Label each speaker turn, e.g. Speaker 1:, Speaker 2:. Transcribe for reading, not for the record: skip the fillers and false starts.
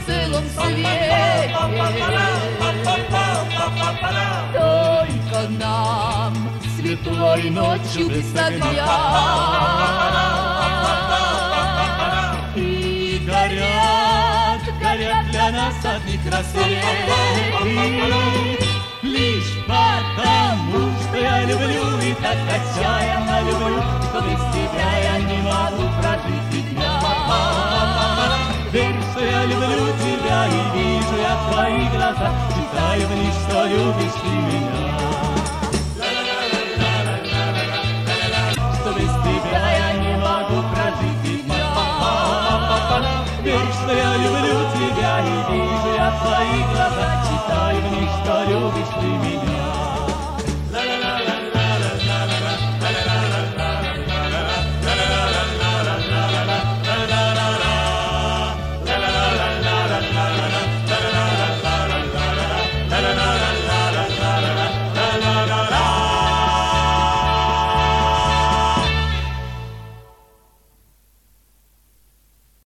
Speaker 1: целом свете. Только нам светлой ночью без огня. И горят, горят для нас одни рассветы. Лишь потому, что я люблю и так отчаянно люблю, что без тебя я не могу прожить и дня. Верь, что я люблю тебя и вижу я твои глаза, читаю в них, что любишь ты меня. Что без тебя я не могу прожить и дня. Верь, что я люблю